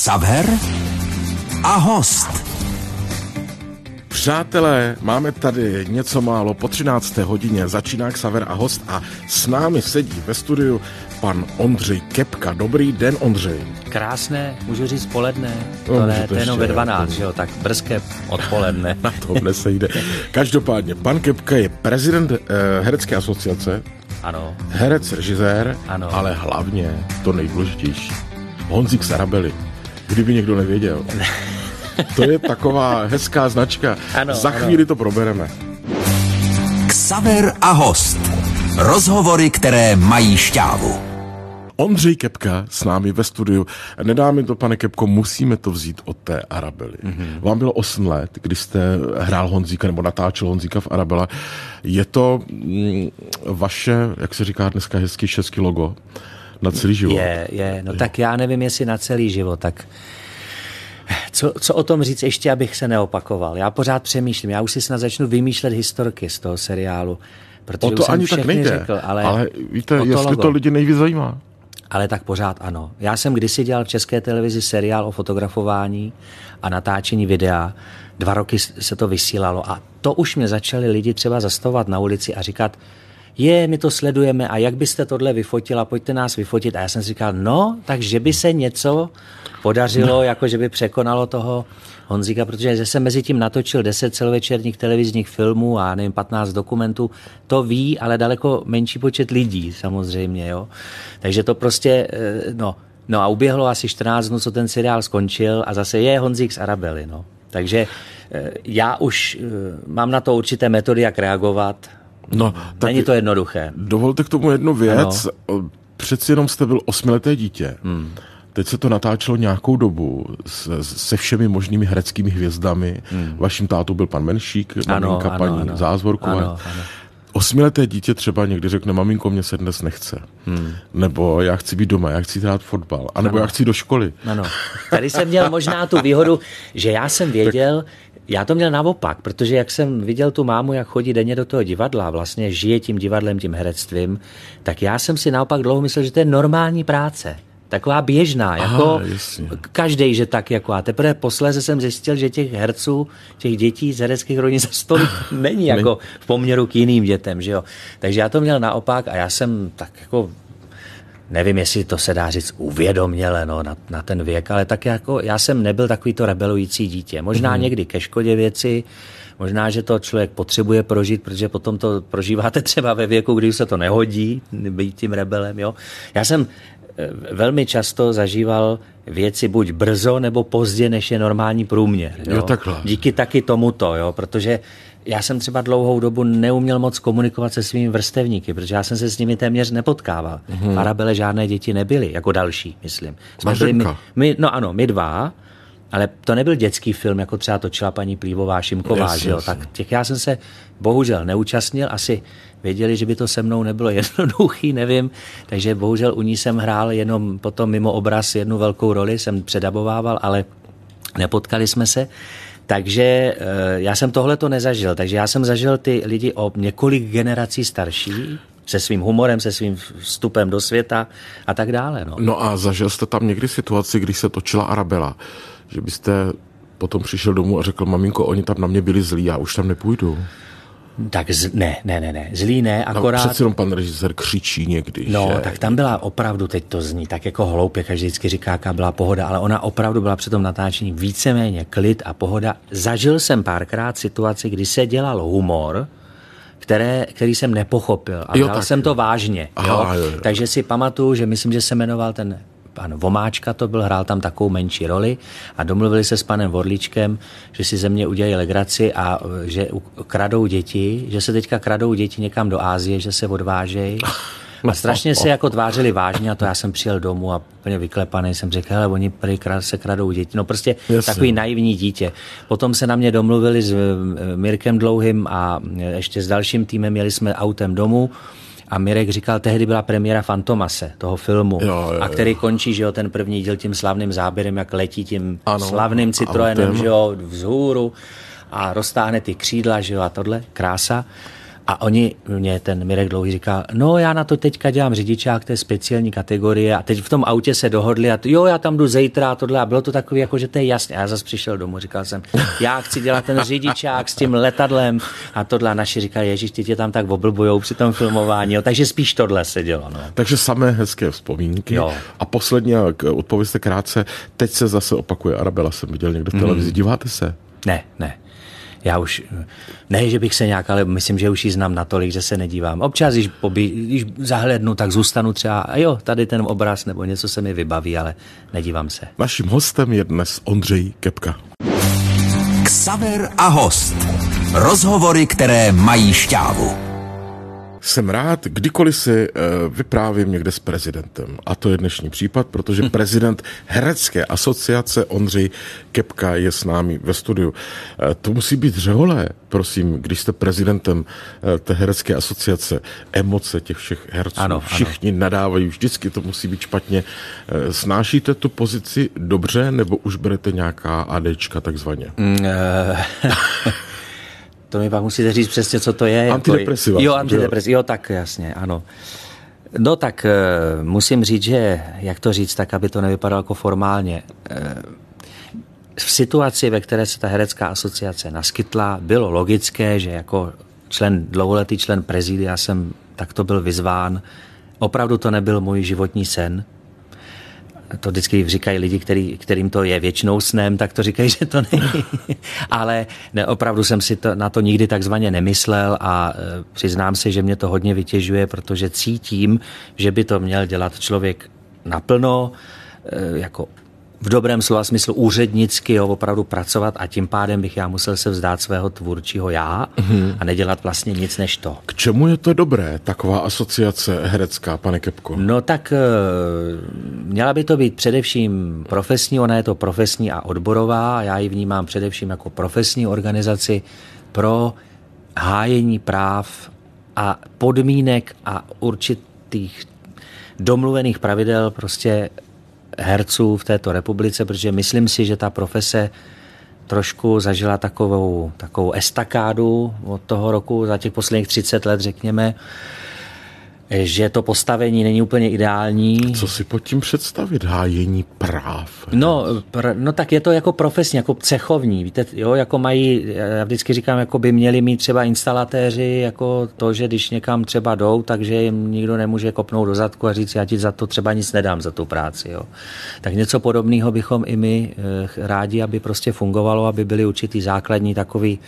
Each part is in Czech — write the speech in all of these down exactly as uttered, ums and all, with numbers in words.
Xaver a host. Přátelé, máme tady něco málo po třinácté hodině, začíná Xaver a host a s námi sedí ve studiu pan Ondřej Kepka. Dobrý den, Ondřej. Krásné, můžu říct poledne, No, to ne, to ještě, jenom ve dvanáct, že jo, tak brzké odpoledne. Na tohle se jde. Každopádně, pan Kepka je prezident eh, Herecké asociace, Ano. herec, režisér, Ano. ale hlavně to nejdůležitější, Honzík z Arabely, kdyby někdo nevěděl. To je taková hezká značka. Ano, Za ano. chvíli to probereme. Xaver a host. Rozhovory, které mají šťávu. Ondřej Kepka s námi ve studiu. Nedá mi to, pane Kepko, musíme to vzít od té Arabely. Mm-hmm. Vám bylo osm let, kdy jste hrál Honzíka nebo natáčel Honzíka v Arabela. Je to mm, vaše, jak se říká dneska hezky, český logo na celý život? Je, je, no je. Tak já nevím, jestli na celý život, tak co, co o tom říct ještě, abych se neopakoval. Já pořád přemýšlím, já už si snad začnu vymýšlet historky z toho seriálu. Protože O to už jsem ani tak nejde, řekl, ale, ale víte, to jestli logo. to lidi nejvíc zajímá. Ale tak pořád ano. Já jsem kdysi dělal v České televizi seriál o fotografování a natáčení videa. Dva roky se to vysílalo a to už mě začali lidi třeba zastavovat na ulici a říkat, je, my to sledujeme a jak byste tohle vyfotila, pojďte nás vyfotit. A já jsem si říkal, no, takže by se něco podařilo, no. Jako že by překonalo toho Honzíka, protože jsem mezi tím natočil deset celovečerních televizních filmů a nevím, patnáct dokumentů. To ví, ale daleko menší počet lidí samozřejmě, jo. Takže to prostě, no, no a uběhlo asi čtrnáct dnů, co ten seriál skončil a zase je Honzík z Arabely, no. Takže já už mám na to určité metody, jak reagovat. No, tak není to jednoduché. Dovolte k tomu jednu věc. Ano. Přeci jenom jste byl osmileté dítě. Hmm. Teď se to natáčelo nějakou dobu se, se všemi možnými hereckými hvězdami. Hmm. Vaším tátou byl pan Menšík, ano, maminka ano, paní ano. Zázvorková. Ano, ano. Osmileté dítě třeba někdy řekne, maminko, mě se dnes nechce. Hmm. Nebo já chci být doma, já chci hrát fotbal. A nebo ano. já chci do školy. Ano. Tady jsem měl možná tu výhodu, že já jsem věděl, já to měl naopak, protože jak jsem viděl tu mámu, jak chodí denně do toho divadla, vlastně žije tím divadlem, tím herectvím, tak já jsem si naopak dlouho myslel, že to je normální práce. Taková běžná, jako každej, že tak jako. A teprve posléze jsem zjistil, že těch herců, těch dětí z hereckých rodin za stolik není jako v poměru k jiným dětem, že jo. Takže já to měl naopak a já jsem tak jako, nevím, jestli to se dá říct uvědoměle, no, na, na ten věk, ale tak jako já jsem nebyl takový to rebelující dítě. Možná mm. někdy ke škodě věci, možná, že to člověk potřebuje prožít, protože potom to prožíváte třeba ve věku, kdy se to nehodí, být tím rebelem, jo. Já jsem velmi často zažíval věci buď brzo nebo pozdě, než je normální průměr. Jo? Jo, takhle. Díky taky tomuto, jo? Protože já jsem třeba dlouhou dobu neuměl moc komunikovat se svými vrstevníky, protože já jsem se s nimi téměř nepotkával. Mm-hmm. V Arabele žádné děti nebyly, jako další, myslím. Jsme byli my, my, no ano, my dva, ale to nebyl dětský film, jako třeba točila paní Plívová, Šimková, yes, že jo? Yes. Tak těch já jsem se bohužel neúčastnil, asi věděli, že by to se mnou nebylo jednoduchý, nevím, takže bohužel u ní jsem hrál jenom potom mimo obraz jednu velkou roli, jsem předabovával, ale nepotkali jsme se, takže já jsem tohle to nezažil, takže já jsem zažil ty lidi o několik generací starší, se svým humorem, se svým vstupem do světa a tak dále. No, no a zažil jste tam někdy situaci, když se točila Arabela, že byste potom přišel domů a řekl, maminko, oni tam na mě byli zlí, já už tam nepůjdu. Tak z, ne, ne, ne, ne, zlý ne, akorát... No, přeci jenom pan režisér křičí někdy, No, že... tak tam byla opravdu, teď to zní tak jako hloupě, každý vždycky říká, jaká byla pohoda, ale ona opravdu byla při tom natáčení víceméně klid a pohoda. Zažil jsem párkrát situaci, kdy se dělal humor, které, který jsem nepochopil a jo, dal tak, jsem jo. to vážně. Aha, jo? Jo, jo. Takže si pamatuju, že myslím, že se jmenoval ten pan Vomáčka, to byl, hrál tam takovou menší roli a domluvili se s panem Vorlíčkem, že si ze mě udělají legraci a že kradou děti, že se teďka kradou děti někam do Ázie, že se odvážejí. A strašně se jako tvářili vážně a to já jsem přijel domů a úplně vyklepaný jsem řekl, hele, oni prý se kradou děti. No prostě Jasně. takový naivní dítě. Potom se na mě domluvili s Mirkem Dlouhým a ještě s dalším týmem, jeli jsme autem domů a Mirek říkal, tehdy byla premiéra Fantomase, toho filmu, jo, jo, jo. a který končí, že jo, ten první díl tím slavným záběrem, jak letí tím ano, slavným Citroenem, že jo, vzhůru a roztáhne ty křídla, že jo, a tohle, krása. A oni, mě ten Mirek Dlouhý říkal, no já na to teďka dělám řidičák, to je speciální kategorie a teď v tom autě se dohodli a to, jo, já tam jdu zítra a tohle a bylo to takový, jako že to je jasné. A já zase přišel domů, říkal jsem, já chci dělat ten řidičák s tím letadlem a tohle a naši říkali, ježiš, ty tě tam tak oblbujou při tom filmování, jo, takže spíš tohle se dělo. No. Takže samé hezké vzpomínky. Jo. A poslední, odpovězte krátce, teď se zase opakuje Arabela, jsem viděl někde v televizi, mm. díváte se? Ne, ne. Já už, ne, že bych se nějak, ale myslím, že už ji znám natolik, že se nedívám. Občas, když, pobí, když zahlednu, tak zůstanu třeba, a jo, tady ten obraz, nebo něco se mi vybaví, ale nedívám se. Naším hostem je dnes Ondřej Kepka. Xaver a host. Rozhovory, které mají šťávu. Jsem rád, kdykoliv si vyprávím někde s prezidentem. A to je dnešní případ, protože prezident Herecké asociace Ondřej Kepka je s námi ve studiu. To musí být řeholé, prosím, když jste prezidentem té Herecké asociace. Emoce těch všech herců, ano, všichni ano. nadávají, vždycky to musí být špatně. Snášíte tu pozici dobře, nebo už berete nějaká ADčka takzvaně? Mm, To mi pak musíte říct přesně, co to je. Antidepresiva. Jo, antidepresiva. Jo, tak jasně, ano. No tak musím říct, že, jak to říct, tak aby to nevypadalo jako formálně. V situaci, ve které se ta Herecká asociace naskytla, bylo logické, že jako člen, dlouholetý člen prezidia jsem takto byl vyzván. Opravdu to nebyl můj životní sen. To vždycky říkají lidi, který, kterým to je věčnou snem, tak to říkají, že to není. Ale ne, opravdu jsem si to, na to nikdy takzvaně nemyslel a e, přiznám se, že mě to hodně vytěžuje, protože cítím, že by to měl dělat člověk naplno, e, jako v dobrém slova smyslu úřednicky, jo, opravdu pracovat a tím pádem bych já musel se vzdát svého tvůrčího já mm-hmm. a nedělat vlastně nic než to. K čemu je to dobré, taková asociace herecká, pane Kepko? No tak měla by to být především profesní, ona je to profesní a odborová, já ji vnímám především jako profesní organizaci pro hájení práv a podmínek a určitých domluvených pravidel prostě herců v této republice, protože myslím si, že ta profese trošku zažila takovou, takovou estakádu od toho roku, za těch posledních třicet let, řekněme, že to postavení není úplně ideální. Co si pod tím představit? Hájení práv? No, pr- no tak je to jako profesní, jako cechovní. Víte, jo, jako mají, já vždycky říkám, jako by měli mít třeba instalatéři, jako to, že když někam třeba jdou, takže jim nikdo nemůže kopnout do zadku a říct, já ti za to třeba nic nedám, za tu práci. Jo. Tak něco podobného bychom i my eh, rádi, aby prostě fungovalo, aby byly určitý základní takový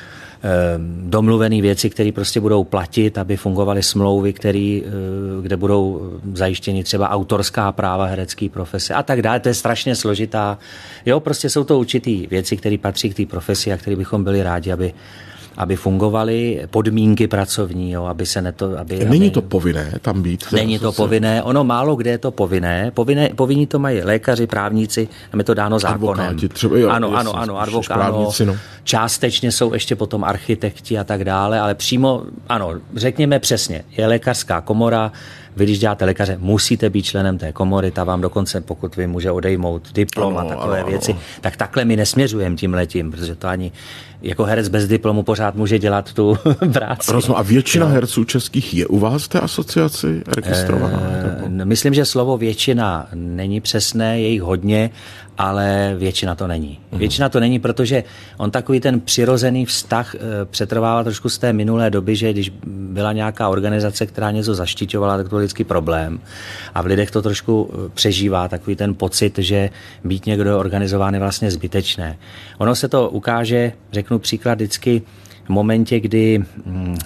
domluvené věci, které prostě budou platit, aby fungovaly smlouvy, který, kde budou zajištěny třeba autorská práva herecké profese a tak dále. To je strašně složitá. Jo, prostě jsou to určitý věci, které patří k té profesi a které bychom byli rádi, aby aby fungovaly podmínky pracovní, jo, aby se neto... Aby, Není aby, to povinné tam být? Není to povinné, ono málo kde je to povinné. Povinné povinní to mají lékaři, právníci, tam je to dáno zákonem. Advokáti třeba, jo, ano, jasný, ano, ano, advokáti, no. Částečně jsou ještě potom architekti a tak dále, ale přímo, ano, řekněme přesně, je lékařská komora, vy, když děláte lékaře, musíte být členem té komory, ta vám dokonce, pokud vy může odejmout diplom ano, a takové ano, věci, ano. Tak takhle my nesměřujeme tím letím, protože to ani jako herec bez diplomu pořád může dělat tu práci. Rozumím. A většina no. herců českých je u vás v té asociaci registrovaná? E, myslím, že slovo většina není přesné, je jich hodně, ale většina to není. Mm. Většina to není, protože on takový ten přirozený vztah e, přetrvává trošku z té minulé doby, že když byla nějaká organizace, která něco zaštiťovala, tak to byl vždycky problém. A v lidech to trošku přežívá, takový ten pocit, že být někdo organizován je vlastně zbytečné. Ono se to ukáže, řeknu příklad vždycky v momentě, kdy... Mm,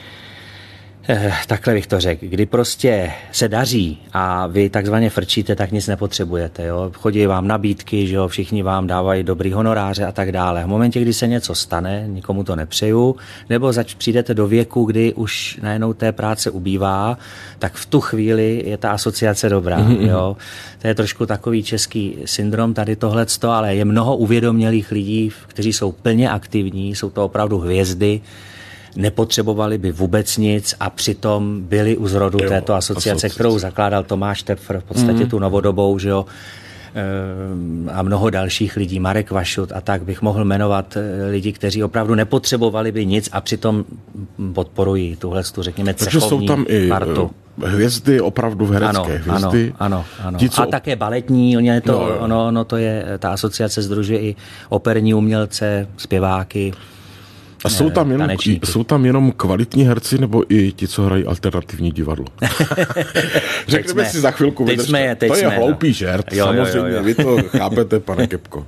takhle bych to řekl, kdy prostě se daří a vy takzvaně frčíte, tak nic nepotřebujete. Jo? Chodí vám nabídky, že jo? Všichni vám dávají dobrý honoráře a tak dále. V momentě, kdy se něco stane, nikomu to nepřeju, nebo zač přijdete do věku, kdy už najednou té práce ubývá, tak v tu chvíli je ta asociace dobrá. Mm-hmm. Jo? To je trošku takový český syndrom tady tohleto, ale je mnoho uvědomělých lidí, kteří jsou plně aktivní, jsou to opravdu hvězdy, nepotřebovali by vůbec nic a přitom byli u zrodu jo, této asociace, asociace, kterou zakládal Tomáš Tepfr, v podstatě mm. tu novodobou, že jo, a mnoho dalších lidí, Marek Vašut a tak bych mohl jmenovat lidi, kteří opravdu nepotřebovali by nic a přitom podporují tuhle, řekněme, cechovní partu. Takže jsou tam i partu. Hvězdy, opravdu v herecké ano, hvězdy. Ano, ano, ano. Ti, co... A také baletní, ono, je to, no, ono, ono to je, ta asociace sdružuje i operní umělce, zpěváky. A jsou tam, jenom, jsou tam jenom kvalitní herci, nebo i ti, co hrají alternativní divadlo? Řekneme si za chvilku. Teď jsme je, teď to je jsme, hloupý no. žert, jo, samozřejmě, jo, jo, jo. Vy to chápete, pane Kepko.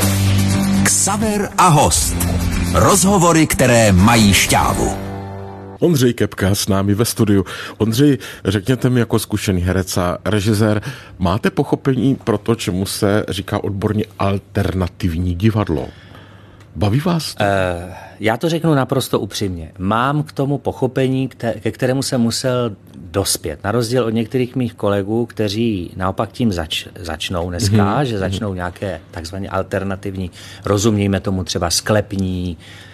Xaver a host. Rozhovory, které mají šťávu. Ondřej Kepka s námi ve studiu. Ondřej, řekněte mi jako zkušený herec a režisér, máte pochopení pro to, čemu se říká odborně alternativní divadlo? Baví vás to? Uh, já to řeknu naprosto upřímně. Mám k tomu pochopení, ke kterému jsem musel dospět. Na rozdíl od některých mých kolegů, kteří naopak tím zač, začnou dneska, mm-hmm. že začnou nějaké takzvané alternativní, rozumějme tomu třeba sklepní,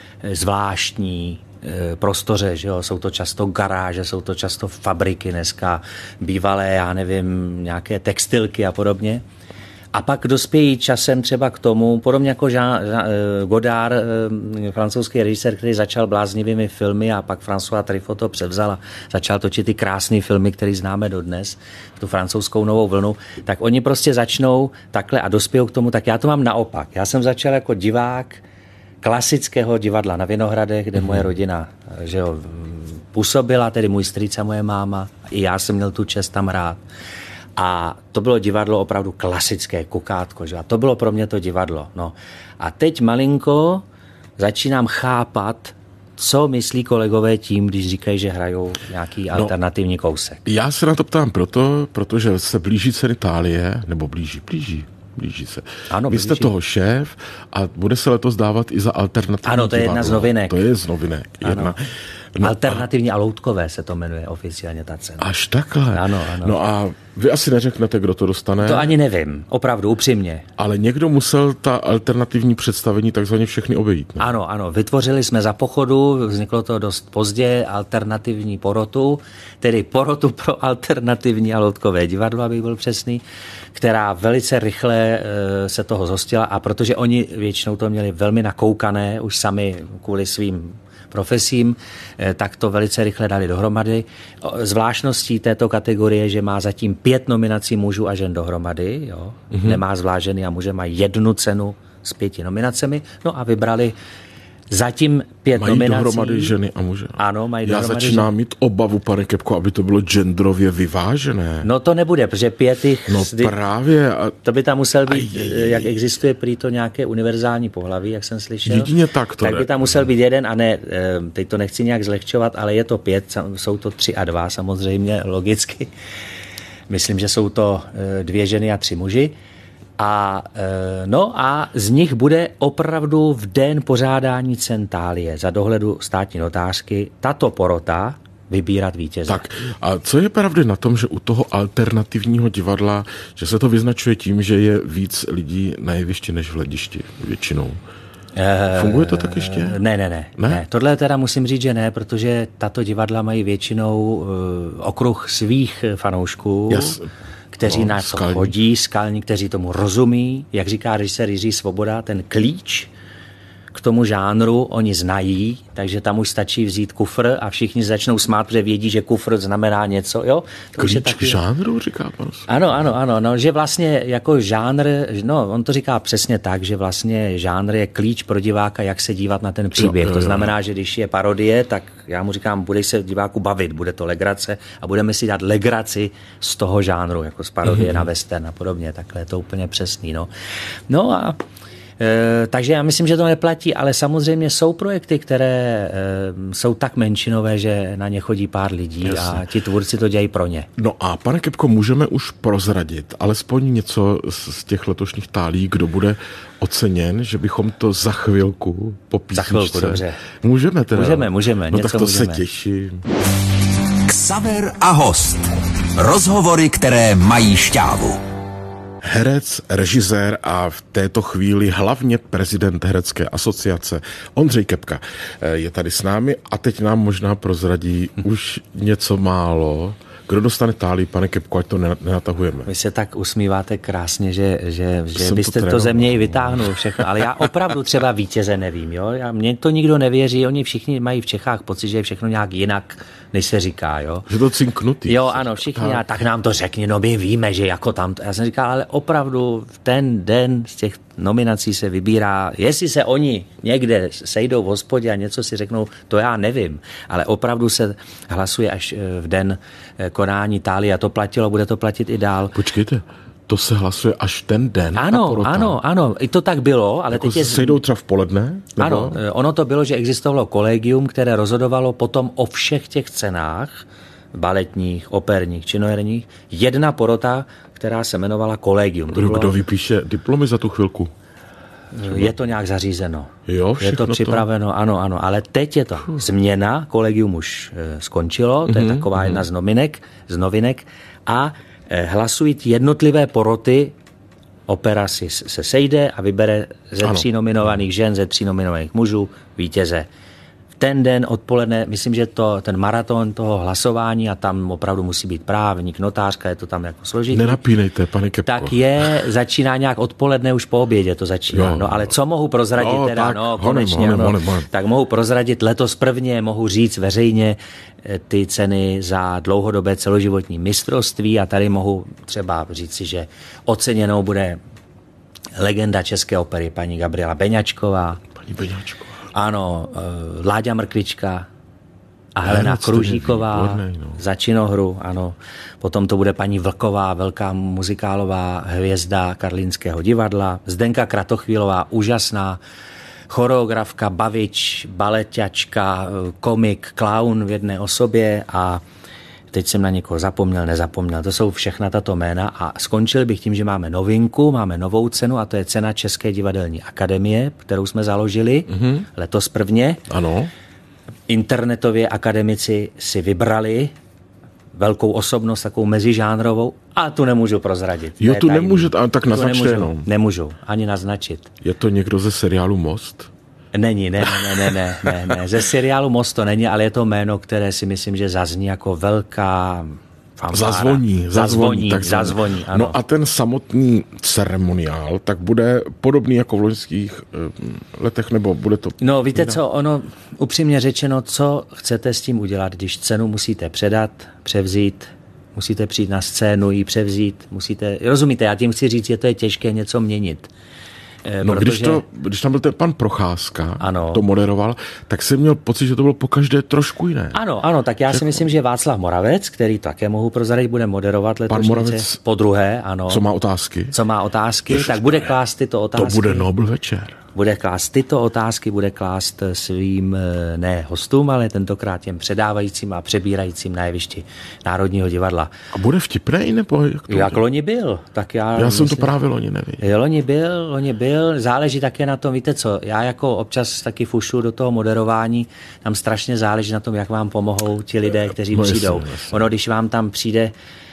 zvláštní prostoře, že jo? Jsou to často garáže, jsou to často fabriky dneska, bývalé, já nevím, nějaké textilky a podobně. A pak dospějí časem třeba k tomu, podobně jako Jean, Jean, Godard, francouzský režisér, který začal bláznivými filmy a pak François Truffaut to převzal a začal točit ty krásné filmy, které známe dodnes, tu francouzskou novou vlnu, tak oni prostě začnou takhle a dospějou k tomu, tak já to mám naopak. Já jsem začal jako divák klasického divadla na Vinohradech, kde moje rodina, že jo, působila, tedy můj strýc a moje máma, i já jsem měl tu čest tam hrát. A to bylo divadlo opravdu klasické, kukátko, že? A to bylo pro mě to divadlo. No. A teď malinko začínám chápat, co myslí kolegové tím, když říkají, že hrajou nějaký alternativní no, kousek. Já se na to ptám proto, protože se blíží ceny Itálie, nebo blíží, blíží. Blíží se. Ano, Vy jste blíží. toho šéf a bude se letos dávat i za alternativní Ano, to je divadlo. Jedna z novinek. To je z novinek. Jedna. No alternativní a... a loutkové se to jmenuje oficiálně ta cena. Až takhle? Ano, ano. No a vy asi neřeknete, kdo to dostane? To ani nevím, opravdu, upřímně. Ale někdo musel ta alternativní představení takzvaně všechny obejít. Ne? Ano, ano, vytvořili jsme za pochodu, vzniklo to dost pozdě, alternativní porotu, tedy porotu pro alternativní a loutkové divadlo, abych byl přesný, která velice rychle e, se toho zhostila a protože oni většinou to měli velmi nakoukané, už sami kvůli svým profesím, tak to velice rychle dali dohromady. Zvláštností této kategorie, že má zatím pět nominací mužů a žen dohromady, jo? Mm-hmm. Nemá zvlášť ženy a muže, mají jednu cenu s pěti nominacemi, no a vybrali zatím pět mají nominací. Mají dohromady ženy a muže. Ano, mají Já dohromady začínám ženy. mít obavu, pane Kepko, aby to bylo genderově vyvážené. No to nebude, protože pět jich... No zdy... právě. A... To by tam musel být, aj, jak existuje prý to nějaké univerzální pohlaví, jak jsem slyšel. Jedině tak to Tak ne. by tam musel být jeden a ne, teď to nechci nějak zlehčovat, ale je to pět, jsou to tři a dva samozřejmě, logicky. Myslím, že jsou to dvě ženy a tři muži. A, no a z nich bude opravdu v den pořádání cen Thálie za dohledu státní notářky tato porota vybírat vítěze. Tak a co je pravdy na tom, že u toho alternativního divadla, že se to vyznačuje tím, že je víc lidí na jevišti než v hledišti většinou? Funguje to tak ještě? Ne, ne, ne, ne. ne. Tohle teda musím říct, že ne, protože tato divadla mají většinou uh, okruh svých fanoušků, yes. kteří no, na to skalní. chodí, skalní, kteří tomu rozumí. Jak říká režisér Jiří Svoboda, ten klíč k tomu žánru oni znají, takže tam už stačí vzít kufr a všichni začnou smát, protože vědí, že kufr znamená něco. Jo? To klíč taky... k žánru, říká pan. Ano, ano, ano, no, že vlastně jako žánr, no on to říká přesně tak, že vlastně žánr je klíč pro diváka, jak se dívat na ten příběh. To znamená, že když je parodie, tak já mu říkám, budeš se diváku bavit, bude to legrace a budeme si dát legraci z toho žánru, jako z parodie mm-hmm. na western a podobně, takhle je to úplně přesný. No, no a E, takže já myslím, že to neplatí, ale samozřejmě jsou projekty, které e, jsou tak menšinové, že na ně chodí pár lidí. Jasně. A ti tvůrci to dělají pro ně. No a pane Kepko, můžeme už prozradit alespoň něco z těch letošních Thálií, kdo bude oceněn, že bychom to za chvilku po písničce... Za chvilku, dobře. Můžeme teda? Můžeme, můžeme. No něco tak to můžeme. se těším. Xaver a host. Rozhovory, které mají šťávu. Herec, režisér a v této chvíli hlavně prezident Herecké asociace Ondřej Kepka je tady s námi a teď nám možná prozradí už něco málo Kdo dostane tálii, pane Kepko, ať to nenatahujeme. Vy se tak usmíváte krásně, že, že, že byste to, to ze mě i vytáhnul všechno, ale já opravdu třeba vítěze nevím, jo? Já, mně to nikdo nevěří, oni všichni mají v Čechách pocit, že je všechno nějak jinak, než se říká, jo. Že to cinknutý. Jo, ano, všichni, tak. tak nám to řekni, no my víme, že jako tam, já jsem říkal, ale opravdu v ten den z těch nominací se vybírá, jestli se oni někde sejdou v hospodě a něco si řeknou, to já nevím, ale opravdu se hlasuje až v den konání tálie a to platilo, bude to platit i dál. Počkejte, to se hlasuje až ten den? Ano, ano, ano, i to tak bylo, ale jako teď je... sejdou třeba v poledne? Nebo? Ano, ono to bylo, že existovalo kolegium, které rozhodovalo potom o všech těch cenách, baletních, operních, činoherních, jedna porota, která se jmenovala kolegium. Kdo, bylo... kdo vypíše diplomy za tu chvilku? Je to nějak zařízeno. Jo, je to připraveno, to... ano, ano, ale teď je to změna, kolegium už e, skončilo, to mm-hmm, je taková mm-hmm. jedna z nominek, z novinek a e, hlasují jednotlivé poroty, opera si se sejde a vybere ze ano. tří nominovaných žen, ze tří nominovaných mužů vítěze. Ten den odpoledne, myslím, že to, ten maraton toho hlasování a tam opravdu musí být právník, notářka, je to tam jako složitý. Nenapínejte, pane Kepko. Tak je, začíná nějak odpoledne, už po obědě to začíná. Jo, no ale co mohu prozradit no, teda, tak, no honem, konečně, honem, no, honem, honem. tak mohu prozradit letos prvně, mohu říct veřejně ty ceny za dlouhodobé celoživotní mistrovství a tady mohu třeba říci, že oceněnou bude legenda české opery paní Gabriela Beňačková. Paní Beňačková. Ano, Láďa Mrkvička a Helena Kružíková výborný, no. za činohru, ano. Potom to bude paní Vlková, velká muzikálová hvězda Karlínského divadla, Zdenka Kratochvílová, úžasná choreografka, bavič, baleťačka, komik, klaun v jedné osobě a teď jsem na někoho zapomněl, nezapomněl. To jsou všechna tato jména a skončil bych tím, že máme novinku, máme novou cenu a to je cena České divadelní akademie, kterou jsme založili mm-hmm. letos prvně. Ano. Internetově akademici si vybrali velkou osobnost, takovou mezižánrovou a tu nemůžu prozradit. Jo, tu nemůžete, tak naznačte jenom. Nemůžu, ani naznačit. Je to někdo ze seriálu Most? Není, ne, ne, ne, ne, ne, ne. Ze seriálu Most to není, ale je to jméno, které si myslím, že zazní jako velká fanfára. Zazvoní, zazvoní, zazvoní, zazvoní, ano. No a ten samotný ceremoniál, tak bude podobný jako v loňských letech, nebo bude to... No víte co, ono, upřímně řečeno, co chcete s tím udělat, když cenu musíte předat, převzít, musíte přijít na scénu, ji převzít, musíte, rozumíte, já tím chci říct, že to je těžké něco měnit. No, protože... když, to, když tam byl ten pan Procházka, ano. to moderoval, tak jsem měl pocit, že to bylo pokaždé trošku jiné. Ano, ano, tak já si myslím, že Václav Moravec, který také mohu prozradit, bude moderovat letošnice po druhé, ano. Co má otázky? Co má otázky, Ježiš, tak bude klást tyto otázky. To bude Nobel večer. Bude klást tyto otázky, bude klást svým ne hostům, ale tentokrát těm předávajícím a přebírajícím na jevišti Národního divadla. A bude vtipnej, nebo jak to? Jak loni byl. Tak já já myslím, jsem to právě loni nevěděl. Loni byl, loni byl, záleží také na tom, víte co, já jako občas taky fušu do toho moderování, tam strašně záleží na tom, jak vám pomohou ti lidé, kteří no, přijdou. Jasně, jasně. Ono, když vám tam přijde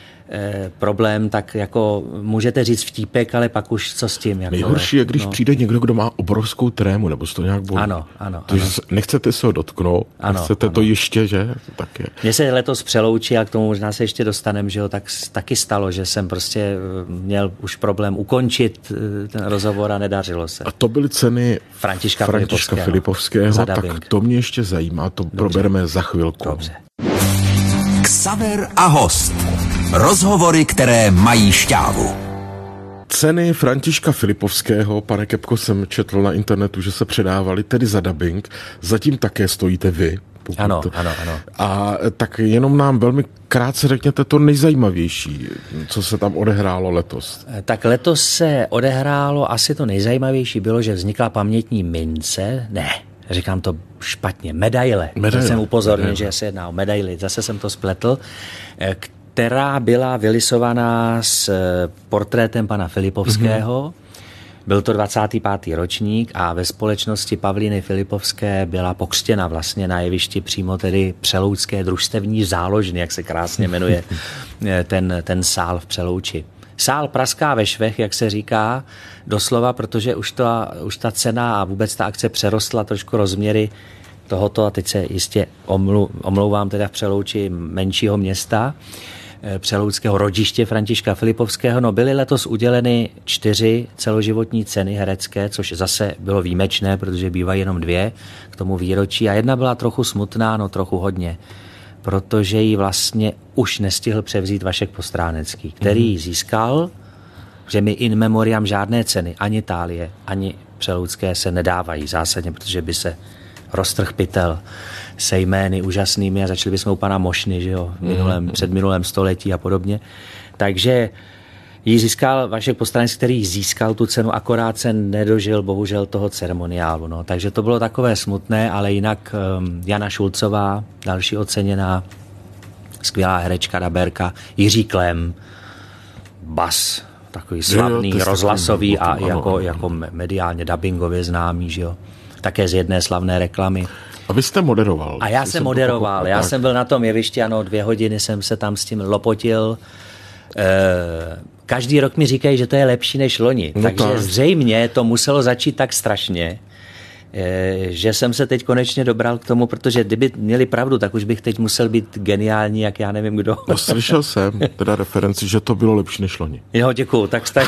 Eh, problém, tak jako můžete říct vtípek, ale pak už co s tím. Jako, nejhorší je, když no. přijde někdo, kdo má obrovskou trému, nebo se to nějak bolí. Ano, ano. Takže ano. nechcete se ho dotknout, ano, chcete ano. to ještě, že? To tak je. Mně se letos přeloučí a k tomu možná se ještě dostaneme, že jo, tak taky stalo, že jsem prostě měl už problém ukončit ten rozhovor a nedařilo se. A to byly ceny Františka, Františka Filipovského, Filipovského tak to mě ještě zajímá, to Dobře. probereme za chvilku. Dobře. Xaver a host. Rozhovory, které mají šťávu. Ceny Františka Filipovského, pane Kepko, jsem četl na internetu, že se předávali tedy za dabing. Zatím také stojíte vy. Ano, to... ano, ano. A tak jenom nám velmi krátce řekněte to nejzajímavější, co se tam odehrálo letos. Tak letos se odehrálo, asi to nejzajímavější bylo, že vznikla pamětní mince, ne, říkám to špatně, medaile. medaile. Jsem upozornil, medaile. Že se jedná o medaily, zase jsem to spletl, která byla vylisovaná s portrétem pana Filipovského. Mm-hmm. Byl to dvacátý pátý ročník a ve společnosti Pavlíny Filipovské byla pokřtěna vlastně na jevišti přímo tedy Přeloučské družstevní záložny, jak se krásně jmenuje ten, ten sál v Přelouči. Sál praská ve švech, jak se říká, doslova, protože už ta, už ta cena a vůbec ta akce přerostla trošku rozměry tohoto, a teď se jistě omlu, omlouvám teda v Přelouči menšího města, přeloučského rodiště Františka Filipovského, no byly letos uděleny čtyři celoživotní ceny herecké, což zase bylo výjimečné, protože bývají jenom dvě k tomu výročí, a jedna byla trochu smutná, no trochu hodně, protože ji vlastně už nestihl převzít Vašek Postránecký, který ji získal, že mi in memoriam žádné ceny, ani Thálie, ani přeloučské se nedávají zásadně, protože by se roztrh pytel se jmény úžasnými a začali bychom u pana Mošny, že jo, v minulém, před minulém století a podobně. Takže ji získal Vašek Postránecký, který získal tu cenu, akorát se nedožil bohužel toho ceremoniálu. No. Takže to bylo takové smutné, ale jinak um, Jana Šulcová, další oceněná, skvělá herečka, dabérka, Jiří Klem, bas, takový slavný, jo, jo, rozhlasový a ano, jako, ano. jako mediálně dubbingově známý, že jo. Také z jedné slavné reklamy. A vy jste moderoval. A já jsem moderoval. Pochopil, já tak. jsem byl na tom jevišti, ano, dvě hodiny jsem se tam s tím lopotil. E, každý rok mi říkají, že to je lepší než loni. No takže tak. Zřejmě to muselo začít tak strašně, že jsem se teď konečně dobral k tomu, protože kdyby měli pravdu, tak už bych teď musel být geniální, jak já nevím kdo. No, slyšel jsem teda referenci, že to bylo lepší než loni. Jo, děkuju, tak jste,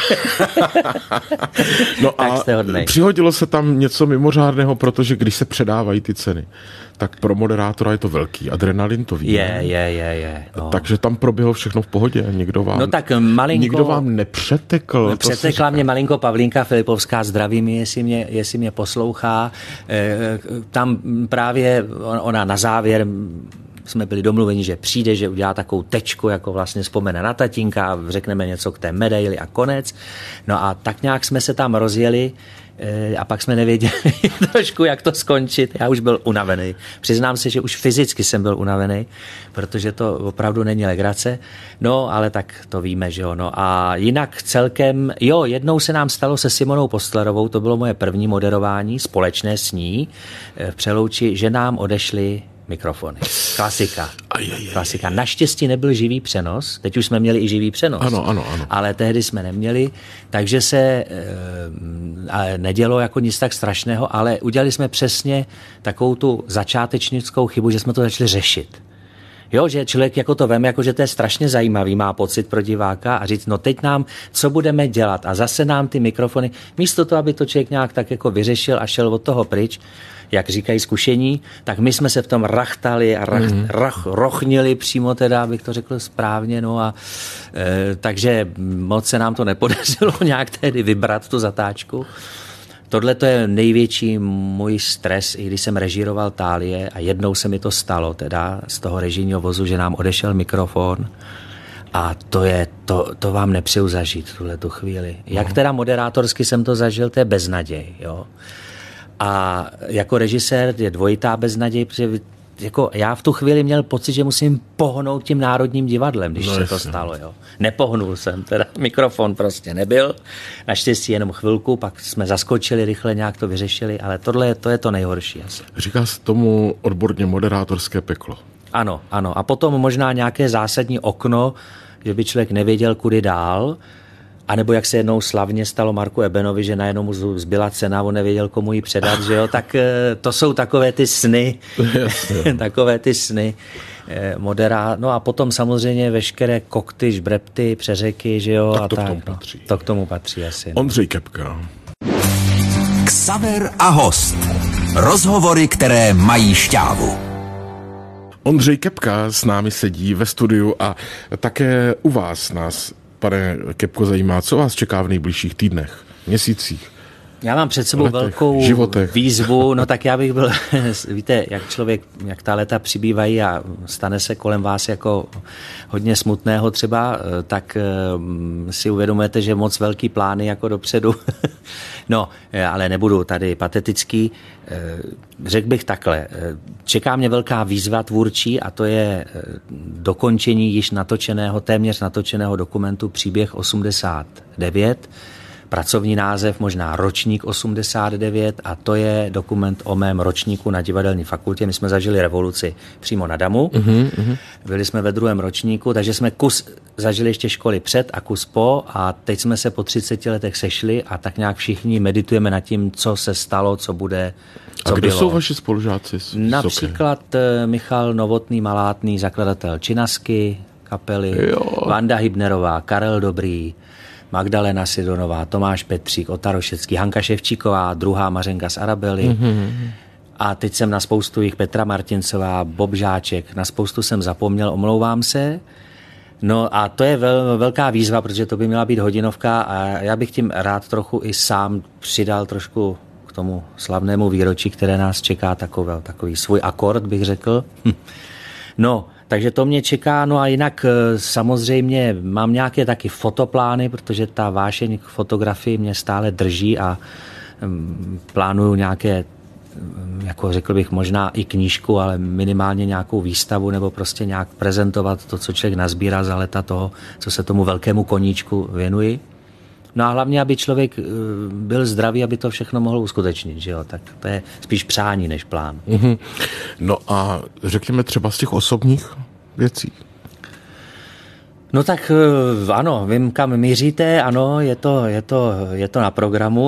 no tak a jste hodnej. Přihodilo se tam něco mimořádného, protože když se předávají ty ceny, tak pro moderátora je to velký adrenalin, to ví. Je, je, je, je. No. Takže tam proběhlo všechno v pohodě, nikdo vám, no tak malinko, nikdo vám nepřetekl. Přetekla mě malinko Pavlínka Filipovská, zdravím, jestli mě, jestli mě poslouchá. E, tam právě ona na závěr jsme byli domluveni, že přijde, že udělá takovou tečku, jako vlastně vzpomene na tatínka, řekneme něco k té medaili a konec. No a tak nějak jsme se tam rozjeli a pak jsme nevěděli trošku, jak to skončit. Já už byl unavený. Přiznám se, že už fyzicky jsem byl unavený, protože to opravdu není legrace. No, ale tak to víme, že jo. No a jinak celkem, jo, jednou se nám stalo se Simonou Postlerovou, to bylo moje první moderování, společné s ní v Přelouči, že nám odešly mikrofony. Klasika. Klasika. Naštěstí nebyl živý přenos, teď už jsme měli i živý přenos. Ano, ano, ano. Ale tehdy jsme neměli, takže se e, nedělo jako nic tak strašného, ale udělali jsme přesně takovou tu začátečnickou chybu, že jsme to začali řešit. Jo, že člověk jako to veme, jako že to je strašně zajímavý, má pocit pro diváka a říct, no teď nám, co budeme dělat? A zase nám ty mikrofony, místo toho, aby to člověk nějak tak jako vyřešil a šel od toho pryč, jak říkají zkušení, tak my jsme se v tom rachtali a rach, mm-hmm. rach, rochnili přímo teda, abych to řekl správně, no a e, takže moc se nám to nepodařilo nějak tehdy vybrat tu zatáčku. Tohle to je největší můj stres, i když jsem režíroval Thálie a jednou se mi to stalo teda z toho režijního vozu, že nám odešel mikrofon a to je, to, to vám nepřeju zažít tuhle tu chvíli. Jak teda moderátorsky jsem to zažil, to je beznaděj, jo. A jako režisér je dvojitá beznaděj, protože jako já v tu chvíli měl pocit, že musím pohnout tím Národním divadlem, když no se to stalo. Jo. Nepohnul jsem, teda mikrofon prostě nebyl. Naštěstí jenom chvilku, pak jsme zaskočili, rychle nějak to vyřešili, ale tohle to je to nejhorší. Asi. Říká se tomu odborně moderátorské peklo. Ano, ano. A potom možná nějaké zásadní okno, že by člověk nevěděl, kudy dál. A nebo jak se jednou slavně stalo Marku Ebenovi, že najednou mu zbyla cena, on nevěděl, komu ji předat, že jo, tak to jsou takové ty sny, takové ty sny moderá, no a potom samozřejmě veškeré kokty, žbrepty, přeřeky, že jo, tak a to tak, k tomu no, patří. To k tomu patří asi. No. Ondřej Kepka. Xaver a host. Rozhovory, které mají šťávu. Ondřej Kepka s námi sedí ve studiu a také u vás nás, pane Kepko, zajímá, co vás čeká v nejbližších týdnech, měsících. Já mám před sebou letech, velkou životech. výzvu, no tak já bych byl, víte, jak člověk, jak ta léta přibývají a stane se kolem vás jako hodně smutného třeba, tak si uvědomujete, že moc velký plány jako dopředu, no, ale nebudu tady patetický, řekl bych takhle, čeká mě velká výzva tvůrčí a to je dokončení již natočeného, téměř natočeného dokumentu Příběh osmdesát devět, pracovní název, možná ročník osmdesát devět, a to je dokument o mém ročníku na divadelní fakultě. My jsme zažili revoluci přímo na Damu. Uh-huh. Byli jsme ve druhém ročníku, takže jsme kus zažili ještě školy před a kus po, a teď jsme se po třiceti letech sešli a tak nějak všichni meditujeme nad tím, co se stalo, co bude, co A kde bylo. jsou vaši spolužáci? Například Michal Novotný Malátný, zakladatel Činasky kapely, Jo. Vanda Hybnerová, Karel Dobrý, Magdalena Sidonová, Tomáš Petřík, Ota Rošecký, Hanka Ševčíková, druhá Mařenka z Arabely. Mm-hmm. A teď jsem na spoustu jich, Petra Martincová, Bob Žáček, na spoustu jsem zapomněl, omlouvám se. No a to je vel, velká výzva, protože to by měla být hodinovka a já bych tím rád trochu i sám přidal trošku k tomu slavnému výročí, které nás čeká, takový, takový svůj akord, bych řekl. No, takže to mě čeká, no a jinak samozřejmě mám nějaké taky fotoplány, protože ta vášeň k fotografii mě stále drží a plánuju nějaké, jako řekl bych, možná i knížku, ale minimálně nějakou výstavu nebo prostě nějak prezentovat to, co člověk nazbírá za leta toho, co se tomu velkému koníčku věnuji. No a hlavně, aby člověk byl zdravý, aby to všechno mohl uskutečnit, že jo? Tak to je spíš přání než plán. Mm-hmm. No a řekněme třeba z těch osobních věcí. No tak ano, vím, kam míříte, ano, je to, je to, je to na programu.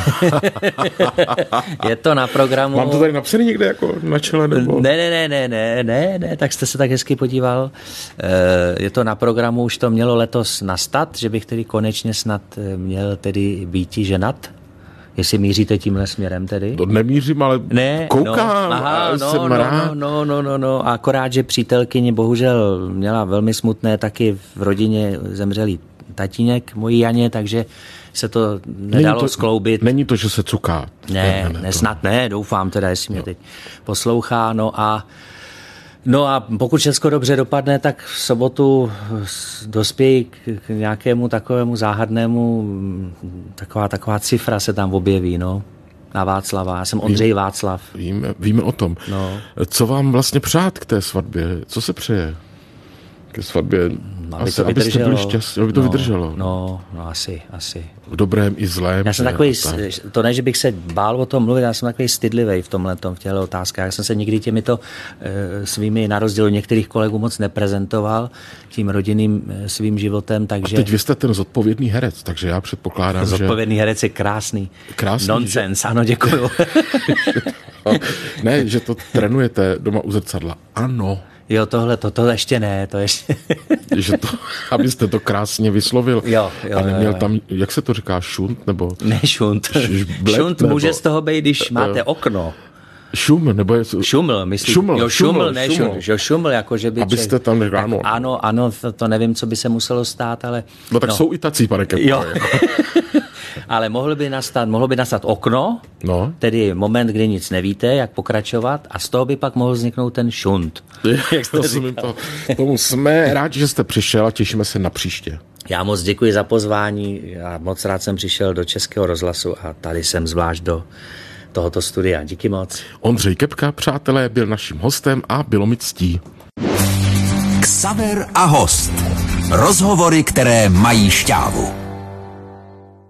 Je to na programu. Mám to tady napsané někde jako na čele? Nebo? Ne, ne, ne, ne, ne, ne, ne, tak jste se tak hezky podíval. Je to na programu, už to mělo letos nastat, že bych tedy konečně snad měl tedy býti ženat. Jestli míříte tímhle směrem tedy? To nemířím, ale ne, koukám no, aha, a no, jsem no, rád. No, no, no, no, akorát, že přítelkyně bohužel měla velmi smutné, taky v rodině zemřelý tatínek mojí Janě, takže se to nedalo to, skloubit. Není to, že se cuká. Ne, ne, ne, ne snad ne, doufám teda, jestli mě no. teď poslouchá, no a No a pokud všechno dobře dopadne, tak v sobotu dospějí k nějakému takovému záhadnému, taková, taková cifra se tam objeví, no, na Václava. Já jsem Ondřej Vím, Václav. Víme, víme o tom. No. Co vám vlastně přát k té svatbě? Co se přeje ke svatbě? Aby asi, to vydrželo. Abyste byli šťastní, aby to no, vydrželo. No, no asi, asi. V dobrém i zlém. Já jsem takový, tak. To ne, že bych se bál o tom mluvit, já jsem takový stydlivý v tomhletom, v těchto otázkách. Já jsem se nikdy těmito e, svými, na rozdíl od některých kolegů, moc neprezentoval tím rodinným e, svým životem, takže... A teď vy jste ten zodpovědný herec, takže já předpokládám, zodpovědný že... Zodpovědný herec je krásný. Krásný, Nonsense, že... ano, děkuju. Ne, že to trénujete doma u zrcadla. Ano. Jo, tohle, to, to ještě ne, to ještě... že to, abyste to krásně vyslovil. Jo, jo, a neměl jo, jo. tam, jak se to říká, šunt, nebo... Ne, šunt. Šbled, šunt nebo... může z toho být, když máte okno. Šum, nebo je... Šuml, myslím. Šuml, jo, šuml, šuml, ne, šuml. šuml, šuml, jako že by... Abyste člověk, tam řekl, ano. Ano, ano, to, to nevím, co by se muselo stát, ale... No tak no. Jsou i tací, pane Kepko. Jo. Ale mohlo by nastat, mohlo by nastat okno, no. Tedy moment, kdy nic nevíte, jak pokračovat, a z toho by pak mohl vzniknout ten šunt. Jak jste to, tomu jsme rádi, že jste přišel a těšíme se na příště. Já moc děkuji za pozvání, já moc rád jsem přišel do Českého rozhlasu a tady jsem zvlášť do tohoto studia. Díky moc. Ondřej Kepka, přátelé, byl naším hostem a bylo mi ctí. Xaver a host. Rozhovory, které mají šťávu.